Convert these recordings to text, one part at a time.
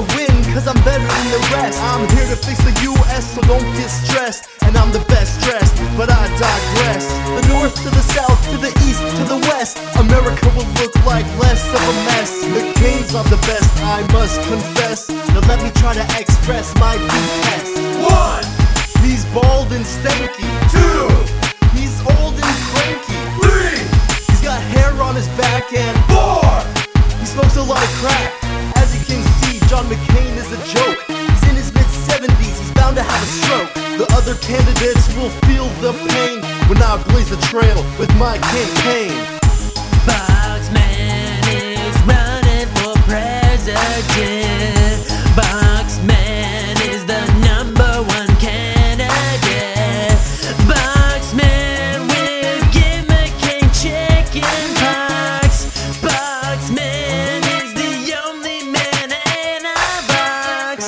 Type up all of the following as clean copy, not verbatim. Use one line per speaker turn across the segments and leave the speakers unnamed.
win, cause I'm better than the rest. I'm here to fix the US, so don't get stressed. And I'm the best dressed, but I digress. The north to the south, to the east, to the west, America will look like less of a mess. McCain's not the best, I must confess. Now let me try to express my detest.
1.
He's bald and stanky.
2.
He's old and cranky.
3.
He's got hair on his back and
4.
he smokes a lot of crack. As you can see, John McCain is a joke. He's in his mid-70s, he's bound to have a stroke. The other candidates will feel the pain when I blaze the trail with my campaign.
Boxman is running for president. Boxman is the #1 candidate. Boxman will give McCain chicken pox. Boxman is the only man in a box.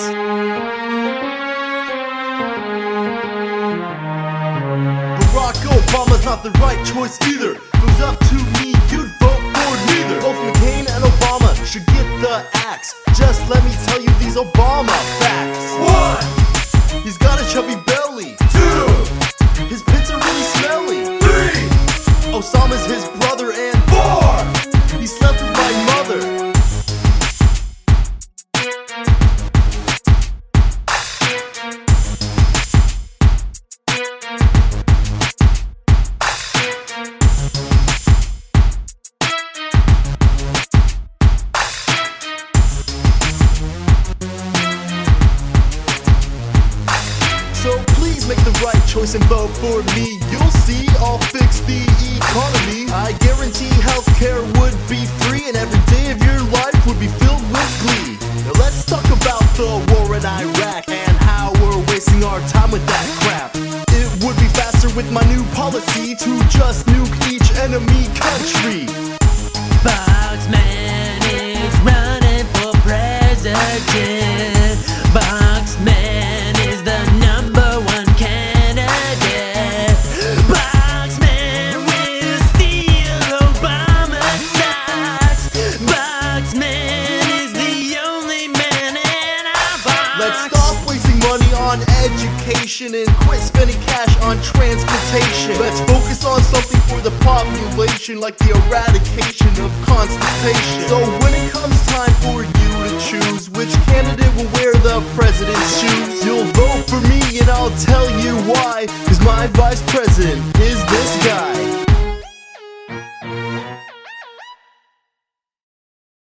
Barack Obama's not the right choice either. If it was up to me, you'd vote for neither. Both McCain and Obama should get the axe. Just let me tell you these Obama facts.
1.
He's got a chubby belly.
2.
His pits are really smelly.
3.
Osama's his brother and
4.
he slept with my mother. So please make the right choice and vote for me. You'll see I'll fix the economy. I guarantee healthcare would be free and every day of your life would be filled with glee. Now let's talk about the war in Iraq and how we're wasting our time with that crap. It would be faster with my new policy to just nuke each enemy country.
Boxman is running for president. Boxman is the #1 candidate. Boxman will steal Obama's stocks. Boxman is the only man in our box.
Let's stop wasting money on education and quit spending cash on transportation. Let's focus on something for the population, like the eradication of constipation. So when it comes time for you to choose which candidate will wear the president's shoes, you'll vote for me and I'll tell you why. Cause my vice president is this guy.